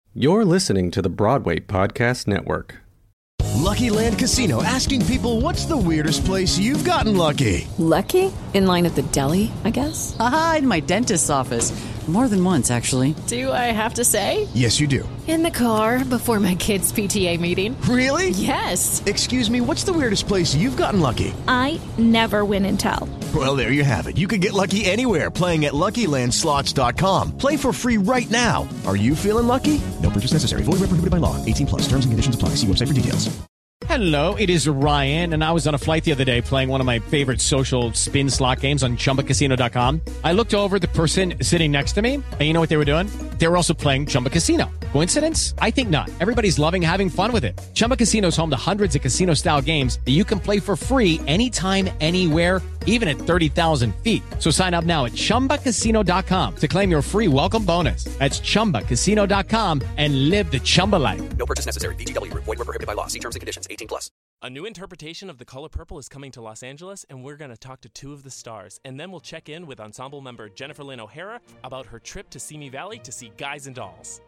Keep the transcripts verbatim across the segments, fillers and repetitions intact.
You're listening to the Broadway Podcast Network. Lucky Land Casino, asking people, what's the weirdest place you've gotten lucky? Lucky? In line at the deli, I guess? Aha, in my dentist's office. More than once, actually. Do I have to say? Yes, you do. In the car before my kids' P T A meeting. Really? Yes. Excuse me, what's the weirdest place you've gotten lucky? I never win and tell. Well, there you have it. You can get lucky anywhere, playing at Lucky Land Slots dot com. Play for free right now. Are you feeling lucky? No purchase necessary. Void where prohibited by law. eighteen plus. Terms and conditions apply. See website for details. Hello, it is Ryan, and I was on a flight the other day playing one of my favorite social spin slot games on Chumba Casino dot com. I looked over at the person sitting next to me, and you know what they were doing? They were also playing Chumba Casino. Coincidence? I think not. Everybody's loving having fun with it. Chumba Casino is home to hundreds of casino-style games that you can play for free anytime, anywhere, even at thirty thousand feet. So sign up now at Chumba Casino dot com to claim your free welcome bonus. That's Chumba Casino dot com and live the Chumba life. No purchase necessary. V G W. Void where prohibited by law. See terms and conditions. eighteen plus. A new interpretation of The Color Purple is coming to Los Angeles, and we're going to talk to two of the stars. And then we'll check in with ensemble member Jennifer Lynn O'Hara about her trip to Simi Valley to see Guys and Dolls.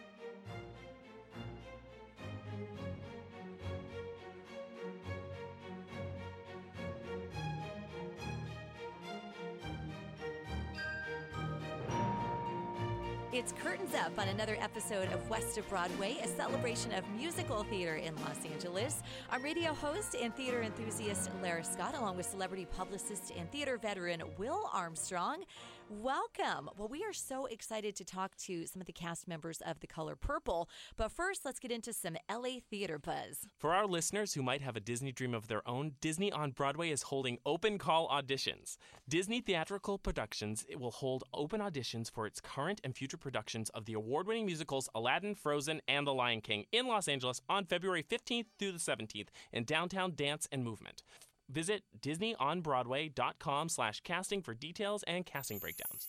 It's curtains up on another episode of West of Broadway, a celebration of musical theater in Los Angeles. I'm radio host and theater enthusiast Lara Scott, along with celebrity publicist and theater veteran Will Armstrong. Welcome. Well, we are so excited to talk to some of the cast members of The Color Purple. But first, let's get into some L A theater buzz. For our listeners who might have a Disney dream of their own, Disney on Broadway is holding open call auditions. Disney Theatrical Productions it will hold open auditions for its current and future productions of the award-winning musicals Aladdin, Frozen, and The Lion King in Los Angeles on February fifteenth through the seventeenth in downtown Dance and Movement. Visit disney on broadway dot com slash casting for details and casting breakdowns.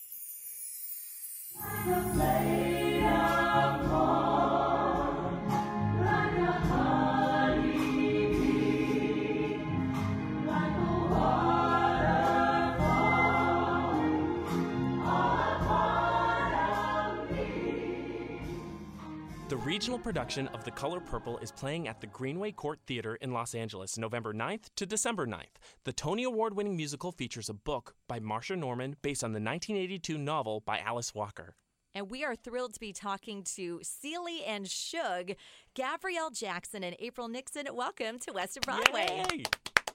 The regional production of The Color Purple is playing at the Greenway Court Theater in Los Angeles, November ninth to December ninth. The Tony Award-winning musical features a book by Marsha Norman based on the nineteen eighty-two novel by Alice Walker. And we are thrilled to be talking to Celie and Shug, Gabrielle Jackson, and April Nixon. Welcome to West of Broadway. Yay!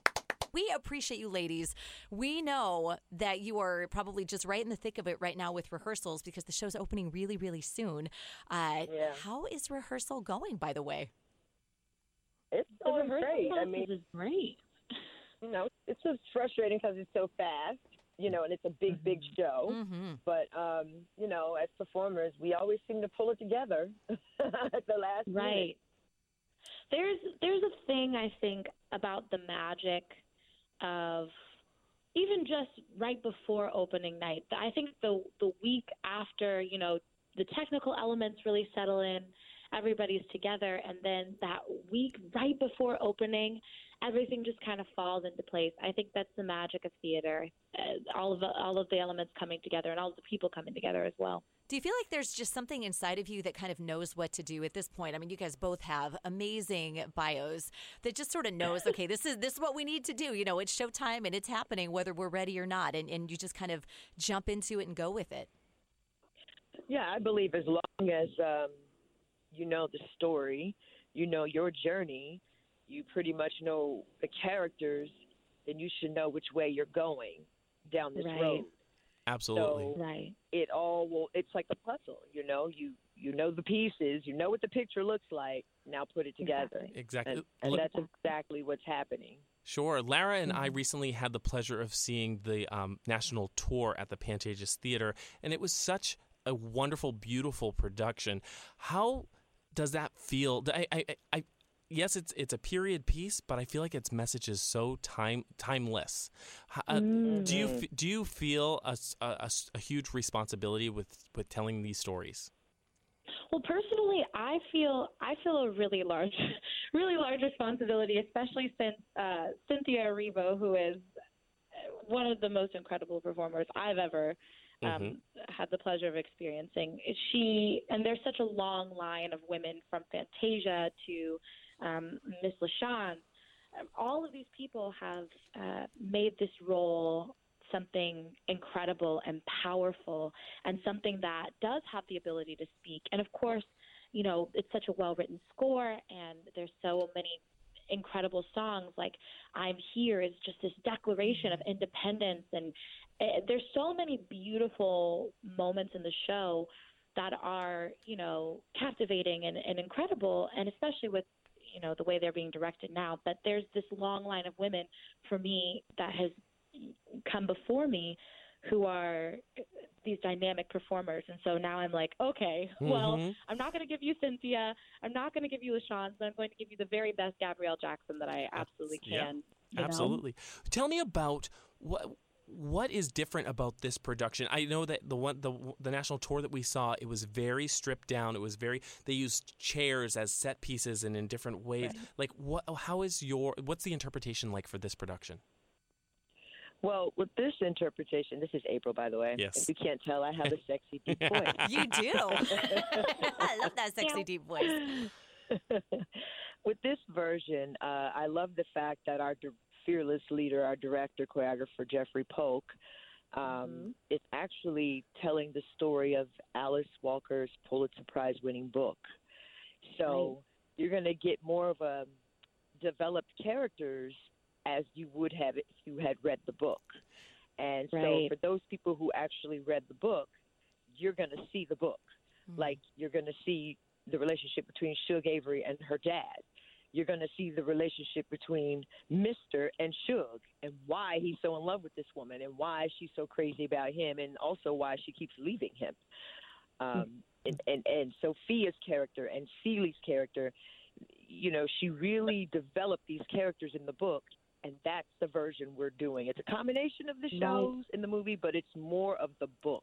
We appreciate you, ladies. We know that you are probably just right in the thick of it right now with rehearsals because the show's opening really, really soon. Uh, yeah. How is rehearsal going, by the way? It's going great. I mean, is great. You know, it's just frustrating because it's so fast, you know, and it's a big, mm-hmm. big show. Mm-hmm. But, um, you know, as performers, we always seem to pull it together at the last Right. minute. There's there's a thing, I think, about the magic of even just right before opening night. I think the the week after, you know, the technical elements really settle in, everybody's together, and then that week right before opening, everything just kind of falls into place. I think that's the magic of theater, uh, all of the, all of the elements coming together and all of the people coming together as well. Do you feel like there's just something inside of you that kind of knows what to do at this point? I mean, you guys both have amazing bios that just sort of knows, okay, this is this is what we need to do. You know, it's showtime and it's happening whether we're ready or not. And, and you just kind of jump into it and go with it. Yeah, I believe as long as um, you know the story, you know your journey, you pretty much know the characters, then you should know which way you're going down this Right. road. Absolutely. So Right. it all will, it's like a puzzle, you know, you, you know the pieces, you know what the picture looks like, now put it together. Exactly. And, and Look- that's exactly what's happening. Sure. Lara and Mm-hmm. I recently had the pleasure of seeing the um, national tour at the Pantages Theater, and it was such a wonderful, beautiful production. How does that feel? I, I, I, yes, it's it's a period piece, but I feel like its message is so time timeless. Uh, Mm. Do you f- do you feel a, s- a- a s- a huge responsibility with, with telling these stories? Well, personally, I feel I feel a really large, really large responsibility, especially since uh, Cynthia Erivo, who is one of the most incredible performers I've ever um, Mm-hmm. had the pleasure of experiencing. She and there's such a long line of women from Fantasia to um, Miss LaShawn. All of these people have uh, made this role something incredible and powerful, and something that does have the ability to speak. And of course, you know, it's such a well-written score, and there's so many incredible songs. Like I'm Here is just this declaration of independence, and uh, there's so many beautiful moments in the show that are, you know, captivating and, and incredible, and especially with, you know, the way they're being directed now. But there's this long line of women for me that has come before me who are these dynamic performers. And so now I'm like, okay, well, Mm-hmm. I'm not going to give you Cynthia. I'm not going to give you LaShawn, but I'm going to give you the very best Gabrielle Jackson that I absolutely Yeah, can. you know? absolutely. Tell me about what what is different about this production. I know that the one the the national tour that we saw, it was very stripped down. It was very they used chairs as set pieces and in different ways. Right. Like what how is your what's the interpretation like for this production? Well, with this interpretation, this is April, by the way. Yes. If you can't tell, I have a sexy deep voice. You do. I love that sexy deep voice. With this version, uh, I love the fact that our di- fearless leader, our director, choreographer, Jeffrey Polk, um, Mhm. is actually telling the story of Alice Walker's Pulitzer Prize-winning book. So you're going to get more of a developed characters as you would have if you had read the book. And so Right. for those people who actually read the book, you're going to see the book. Mm-hmm. Like you're going to see the relationship between Suge Avery and her dad. You're going to see the relationship between Mister and Suge and why he's so in love with this woman and why she's so crazy about him and also why she keeps leaving him. Um, and, and, and Sophia's character and Celie's character, you know, she really developed these characters in the book, and that's the version we're doing. It's a combination of the shows in the movie, but it's more of the book.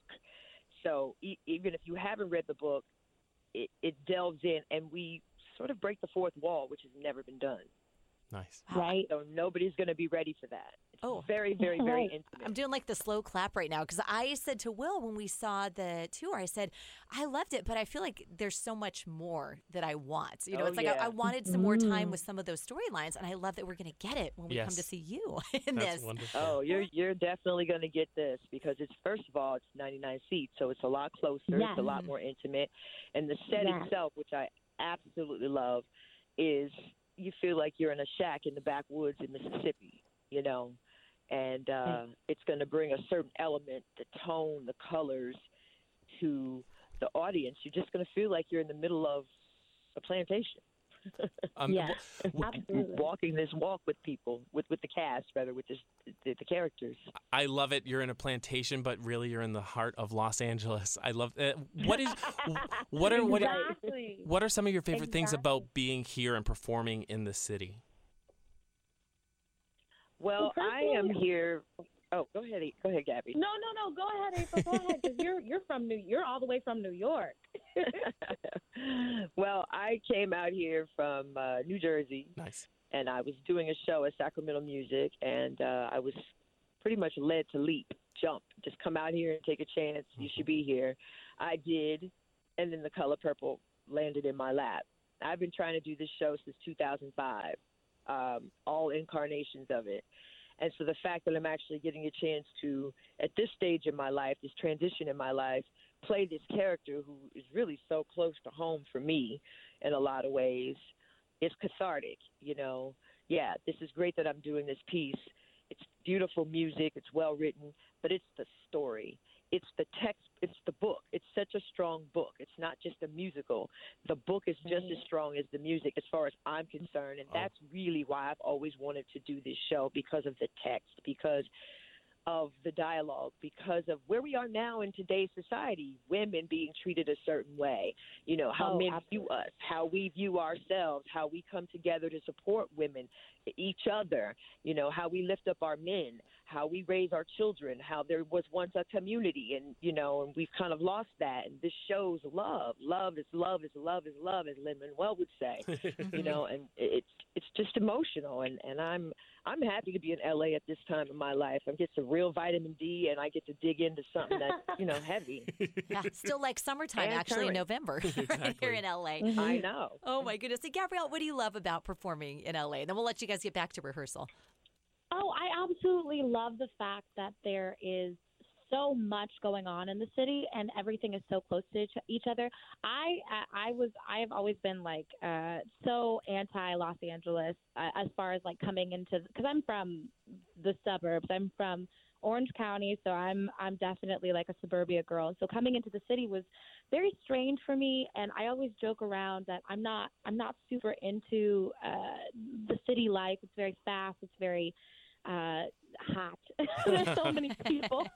So e- even if you haven't read the book, it, it delves in, and we sort of break the fourth wall, which has never been done. Nice. Right. So nobody's going to be ready for that. It's Oh. very, very, very Right. intimate. I'm doing like the slow clap right now because I said to Will when we saw the tour, I said, I loved it, but I feel like there's so much more that I want. You know, Oh, it's like yeah. I, I wanted some more time with some of those storylines, and I love that we're going to get it when we come Yes. to see you in That's this. wonderful. Oh, you're you're definitely going to get this because it's first of all it's ninety-nine seats, so it's a lot closer, Yes. it's a lot more intimate, and the set Yes. itself, which I absolutely love, is you feel like you're in a shack in the backwoods in Mississippi, you know, and uh, it's going to bring a certain element, the tone, the colors, to the audience. You're just going to feel like you're in the middle of a plantation. Um, Yeah. w- Absolutely. Walking this walk with people, with with the cast, rather, with this, the, the characters. I love it. You're in a plantation, but really you're in the heart of Los Angeles. I love it. What is what are what are, Exactly. what are some of your favorite things Exactly. about being here and performing in the city? Well, Well, I am personally- here. Oh, go ahead, go ahead, Gabby. No, no, no. Go ahead, April. Go ahead, because you're you're from New. You're all the way from New York. Well, I came out here from uh, New Jersey, Nice. and I was doing a show at Sacramento Music, and uh, I was pretty much led to leap, jump, just come out here and take a chance. You should be here. I did, and then The Color Purple landed in my lap. I've been trying to do this show since two thousand five, um, all incarnations of it. And so the fact that I'm actually getting a chance to, at this stage in my life, this transition in my life, play this character who is really so close to home for me in a lot of ways, it's cathartic, you know. Yeah, this is great that I'm doing this piece. It's beautiful music. It's well written, but it's the story. It's the text. It's the book. It's such a strong book. It's not just a musical. The book is just as strong as the music as far as I'm concerned, and Oh. that's really why I've always wanted to do this show, because of the text, because of the dialogue, because of where we are now in today's society, women being treated a certain way, you know, how Oh, men absolutely. view us, how we view ourselves, how we come together to support women, each other, you know, how we lift up our men, how we raise our children, how there was once a community, and, you know, and we've kind of lost that. And this shows love. Love is love is love is love, as Lin-Manuel would say, you know, and it's it's just emotional. And, and I'm I'm happy to be in L A at this time of my life. I get some real vitamin D, and I get to dig into something that's, you know, heavy. Yeah, still like summertime, And actually, in current. November Exactly. here in L A. Mm-hmm. I know. Oh, my goodness. So, Gabrielle, what do you love about performing in L A? And then we'll let you guys get back to rehearsal. Oh, I absolutely love the fact that there is so much going on in the city and everything is so close to each, each other. I I was I have always been like uh, so anti Los Angeles uh, as far as like coming into, because I'm from the suburbs. I'm from Orange County, so I'm I'm definitely like a suburbia girl. So coming into the city was very strange for me, and I always joke around that I'm not I'm not super into uh, the city life. It's very fast. It's very uh, hot. There's so many people.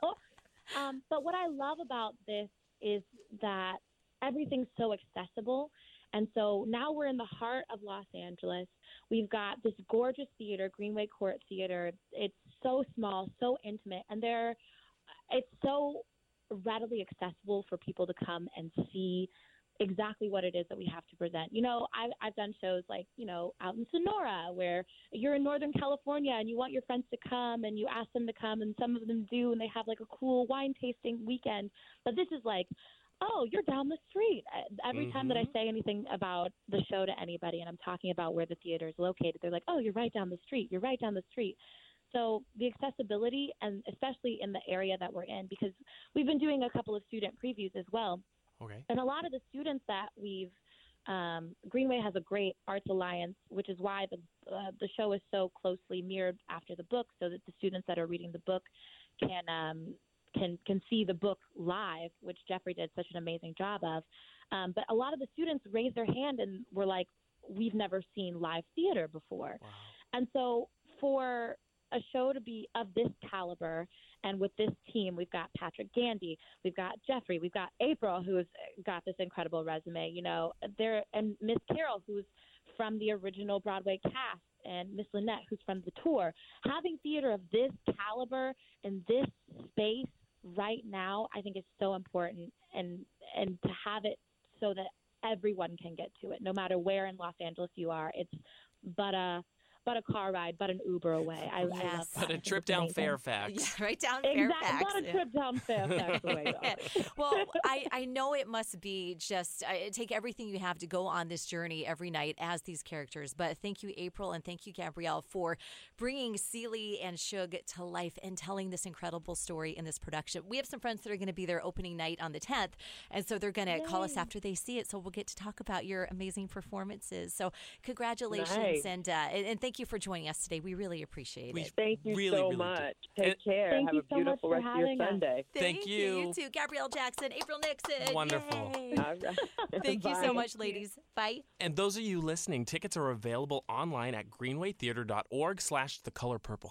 Um, but what I love about this is that everything's so accessible. And so now we're in the heart of Los Angeles. We've got this gorgeous theater, Greenway Court Theater. It's so small, so intimate, and there, it's so readily accessible for people to come and see exactly what it is that we have to present. You know, I've, I've done shows like, you know, out in Sonora where you're in Northern California and you want your friends to come and you ask them to come, and some of them do, and they have like a cool wine tasting weekend. But this is like, oh, you're down the street. Every mm-hmm. time that I say anything about the show to anybody and I'm talking about where the theater is located, they're like, oh, you're right down the street. You're right down the street. So the accessibility, and especially in the area that we're in, because we've been doing a couple of student previews as well. Okay. And a lot of the students that we've, um, Greenway has a great arts alliance, which is why the uh, the show is so closely mirrored after the book, so that the students that are reading the book can um, can can see the book live, which Jeffrey did such an amazing job of. Um, but a lot of the students raised their hand and were like, we've never seen live theater before. Wow. And so for a show to be of this caliber, and with this team, we've got Patrick Gandy, we've got Jeffrey, we've got April, who's got this incredible resume, you know, there, and Miss Carol, who's from the original Broadway cast, and Miss Lynette, who's from the tour. Having theater of this caliber in this space right now, I think is so important, and and to have it so that everyone can get to it, no matter where in Los Angeles you are. It's but a but a car ride, but an Uber away. I, Yes. I love that. But a I think trip it's down amazing. Fairfax. Yeah, right down Exactly, Fairfax. not a trip down Fairfax away. though. Well, I, I know it must be just uh, take everything you have to go on this journey every night as these characters. But thank you, April, and thank you, Gabrielle, for bringing Celie and Shug to life and telling this incredible story in this production. We have some friends that are going to be there opening night on the tenth, and so they're going to call us after they see it, so we'll get to talk about your amazing performances. So congratulations, Nice. and, uh, and and thank you for joining us today. We really appreciate We it. Thank you Really, so really do. much. Take And- care. Thank Have you a so much beautiful for rest of your having us. Sunday. Thank you. you. You too. Gabrielle Jackson, April Nixon. Wonderful. Yay. All right. Thank you so Bye. much, ladies. Bye. And those of you listening, tickets are available online at greenwaytheater.org slash the color purple.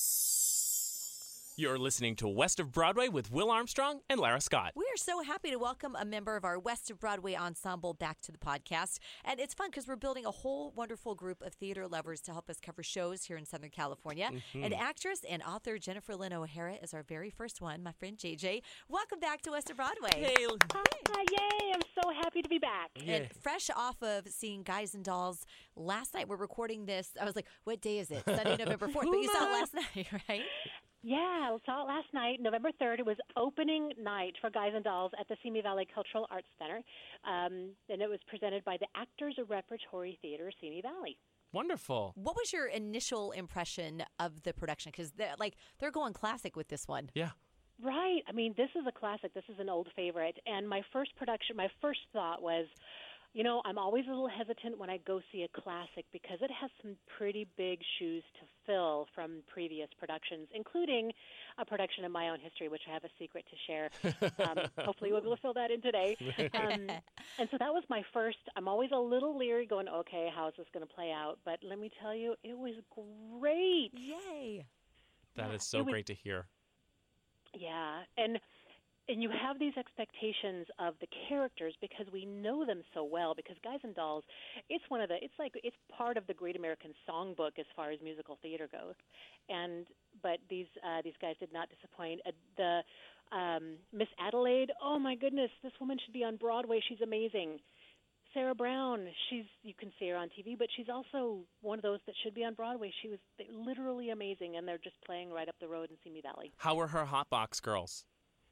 You're listening to West of Broadway with Will Armstrong and Lara Scott. We are so happy to welcome a member of our West of Broadway ensemble back to the podcast. And it's fun because we're building a whole wonderful group of theater lovers to help us cover shows here in Southern California. Mm-hmm. And actress and author Jennifer Lynn O'Hara is our very first one, my friend J J. Welcome back to West of Broadway. Hey, Hi, yay, I'm so happy to be back. yeah. And fresh off of seeing Guys and Dolls last night, we're recording this. I was like, what day is it? Sunday, November fourth. But you saw it last night, right? Yeah, I saw it last night, November third. It was opening night for Guys and Dolls at the Simi Valley Cultural Arts Center. Um, and it was presented by the Actors Repertory Theater, Simi Valley. Wonderful. What was your initial impression of the production? Because they're, like, they're going classic with this one. Yeah. Right. I mean, this is a classic. This is an old favorite. And my first production, my first thought was, you know, I'm always a little hesitant when I go see a classic because it has some pretty big shoes to fill from previous productions, including a production in my own history, which I have a secret to share. Um, hopefully we'll be able to fill that in today. Um, and so that was my first. I'm always a little leery going, okay, how is this going to play out? But let me tell you, it was great. Yay. That Yeah, is so it was- great to hear. Yeah, and and you have these expectations of the characters because we know them so well. Because Guys and Dolls, it's one of the, it's like it's part of the Great American Songbook as far as musical theater goes. And but these uh, these guys did not disappoint. Uh, the um, Miss Adelaide, oh my goodness, this woman should be on Broadway. She's amazing. Sarah Brown, she's you can see her on T V, but she's also one of those that should be on Broadway. She was literally amazing, and they're just playing right up the road in Simi Valley. How were her Hotbox girls?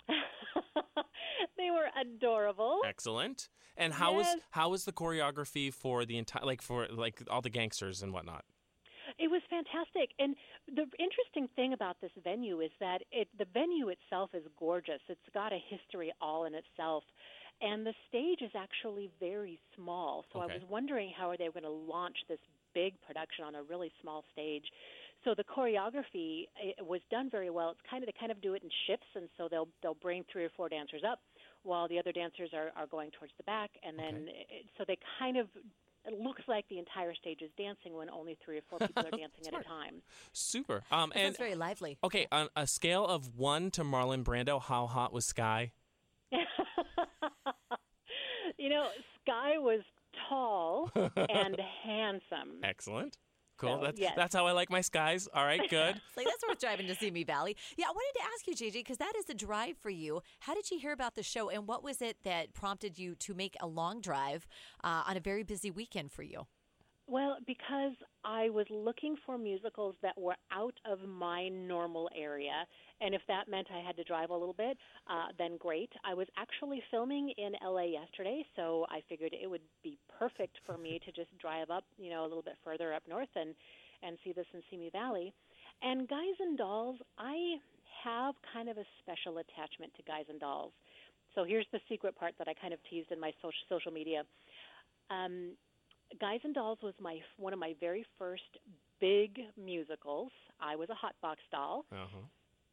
They were adorable. Excellent. And how Yes. was how was the choreography for the entire like for like all the gangsters and whatnot? It was fantastic. And the interesting thing about this venue is that it the venue itself is gorgeous. It's got a history all in itself. And the stage is actually very small. So Okay. I was wondering how are they going to launch this big production on a really small stage. So the choreography it was done very well. It's kind of they kind of do it in shifts, and so they'll they'll bring three or four dancers up while the other dancers are, are going towards the back, and then it, so they kind of it looks like the entire stage is dancing when only three or four people are dancing at a time. Super. Um, That and sounds very lively. Okay, on a scale of one to Marlon Brando, how hot was Sky? You know, Sky was tall and handsome. Excellent. Cool. So, that's yes. that's how I like my skies. All right, good. It's like, that's worth driving to Simi Valley. Yeah, I wanted to ask you, J J, because that is a drive for you. How did you hear about the show, and what was it that prompted you to make a long drive uh, on a very busy weekend for you? Well, because I was looking for musicals that were out of my normal area, and if that meant I had to drive a little bit, uh, then great. I was actually filming in L A yesterday, so I figured it would be perfect for me to just drive up, you know, a little bit further up north and, and see this in Simi Valley. And Guys and Dolls, I have kind of a special attachment to Guys and Dolls. So here's the secret part that I kind of teased in my social, social media. Um, Guys and Dolls was my one of my very first big musicals. I was a hotbox doll, Uh-huh.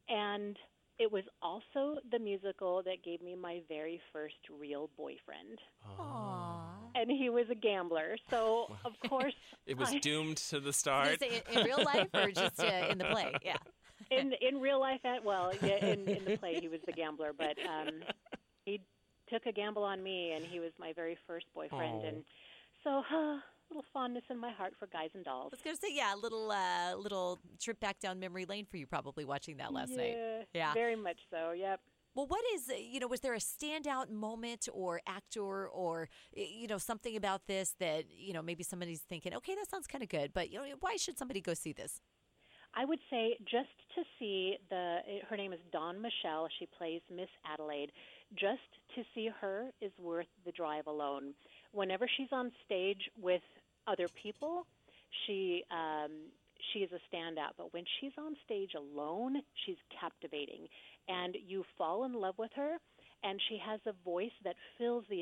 and it was also the musical that gave me my very first real boyfriend. Aww. And he was a gambler, so of course It was I, doomed to the I was start. gonna say, in, in real life or just uh, in the play? Yeah. in in real life. At, well, yeah, in in the play he was the gambler, but um, he took a gamble on me, and he was my very first boyfriend, Oh. and so. Uh, little fondness in my heart for Guys and Dolls. I was going to say, yeah, a little, uh, little trip back down memory lane for you probably watching that last yeah, night. Yeah. Very much so, yep. Well, what is, you know, was there a standout moment or actor or, you know, something about this that, you know, maybe somebody's thinking, okay, that sounds kind of good, but, you know, why should somebody go see this? I would say just to see the, her name is Dawn Michelle. She plays Miss Adelaide. Just to see her is worth the drive alone. Whenever she's on stage with other people, she um, she is a standout. But when she's on stage alone, she's captivating. And you fall in love with her, and she has a voice that fills the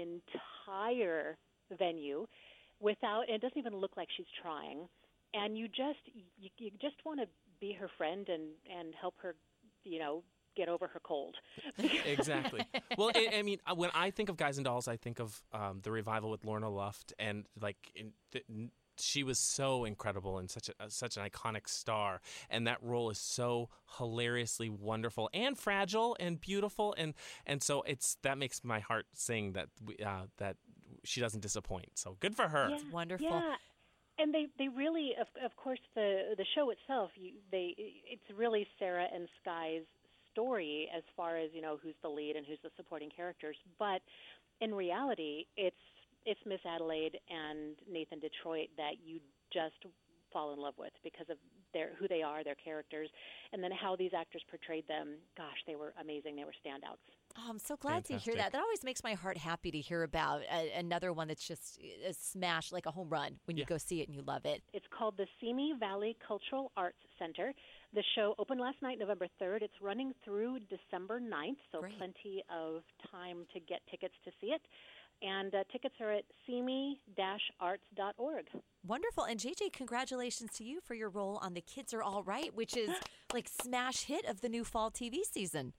entire venue without, and it doesn't even look like she's trying. And you just you, you just want to be her friend and, and help her, you know, get over her cold. Exactly. Well, I, I mean, uh, when I think of Guys and Dolls, I think of um, the revival with Lorna Luft, and like in the, she was so incredible and such a uh, such an iconic star, and that role is so hilariously wonderful and fragile and beautiful, and and so it's that makes my heart sing that we, uh, that she doesn't disappoint. So good for her. Yeah, Wonderful. Yeah. And they, they really, of, of course, the the show itself, you, they it's really Sarah and Sky's story as far as, you know, who's the lead and who's the supporting characters. But in reality, it's it's Miss Adelaide and Nathan Detroit that you just fall in love with because of their who they are, their characters, and then how these actors portrayed them. Gosh, they were amazing. They were standouts. Oh, I'm so glad Fantastic. to hear that. That always makes my heart happy to hear about a, another one that's just a smash, like a home run when you Yeah. go see it and you love it. It's called the Simi Valley Cultural Arts Center. The show opened last night, November third. It's running through December ninth, so Great. plenty of time to get tickets to see it. And uh, tickets are at simi dash arts dot org. Wonderful. And J J, congratulations to you for your role on The Kids Are All Right, which is like smash hit of the new fall T V season.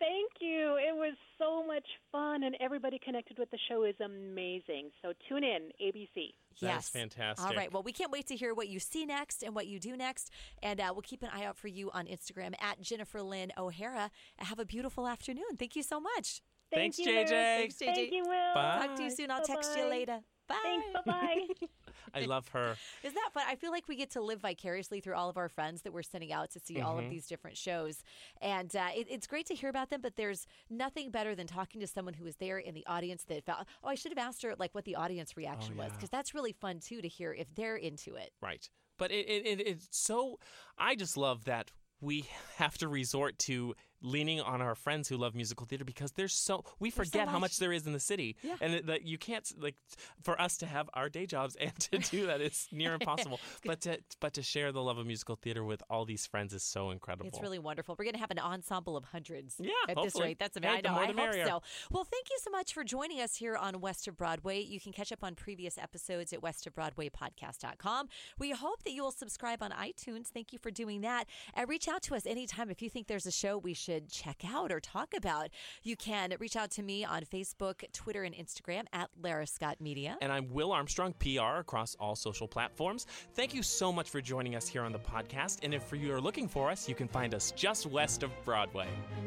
Thank you. It was so much fun, and everybody connected with the show is amazing. So tune in, A B C. That yes. is fantastic. All right. Well, we can't wait to hear what you see next and what you do next. And uh, we'll keep an eye out for you on Instagram at Jennifer Lynn O'Hara. Have a beautiful afternoon. Thank you so much. Thanks, Thank you, J J. Liz. Thanks, J J. Thank you, Will. Bye. Talk to you soon. I'll Bye-bye. text you later. Bye. Thanks. Bye-bye. I love her. Isn't that fun? I feel like we get to live vicariously through all of our friends that we're sending out to see mm-hmm. all of these different shows. And uh, it, it's great to hear about them, but there's nothing better than talking to someone who was there in the audience that felt, oh, I should have asked her like what the audience reaction oh, yeah. was, because that's really fun, too, to hear if they're into it. Right. But it, it, it it's so, I just love that we have to resort to leaning on our friends who love musical theater because there's so we forget so much. how much there is in the city, yeah. and that, that you can't like for us to have our day jobs and to do that it's near impossible. but to but to share the love of musical theater with all these friends is so incredible. It's really wonderful. We're going to have an ensemble of hundreds. Yeah, at hopefully. this rate. That's amazing. Hey, the I know. more I the merrier. hope so. Well, thank you so much for joining us here on West of Broadway. You can catch up on previous episodes at west of broadway podcast dot com. We hope that you will subscribe on iTunes. Thank you for doing that. And reach out to us anytime if you think there's a show we should check out or talk about. You can reach out to me on Facebook, Twitter, and Instagram at Lara Scott Media. And I'm Will Armstrong, P R, across all social platforms. Thank you so much for joining us here on the podcast. And if you are looking for us, you can find us just west of Broadway.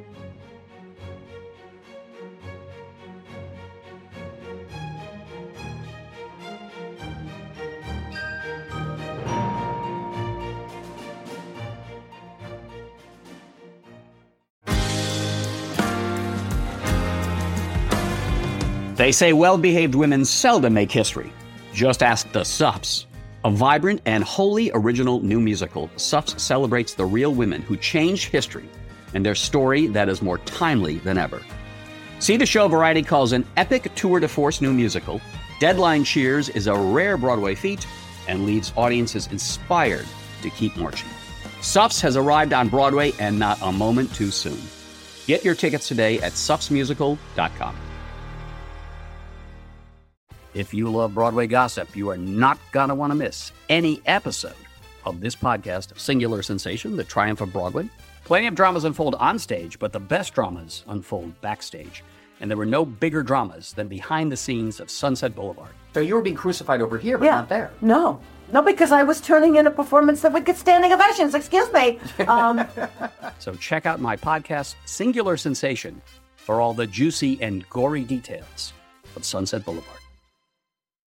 They say well-behaved women seldom make history. Just ask the Suffs. A vibrant and wholly original new musical, Suffs celebrates the real women who changed history and their story that is more timely than ever. See the show Variety calls an epic tour de force new musical. Deadline cheers is a rare Broadway feat and leaves audiences inspired to keep marching. Suffs has arrived on Broadway and not a moment too soon. Get your tickets today at suffs musical dot com. If you love Broadway gossip, you are not going to want to miss any episode of this podcast, Singular Sensation, The Triumph of Broadway. Plenty of dramas unfold on stage, but the best dramas unfold backstage. And there were no bigger dramas than behind the scenes of Sunset Boulevard. So you were being crucified over here, but yeah. not there. No. No, because I was turning in a performance that would get standing ovations. Excuse me. Um, so check out my podcast, Singular Sensation, for all the juicy and gory details of Sunset Boulevard.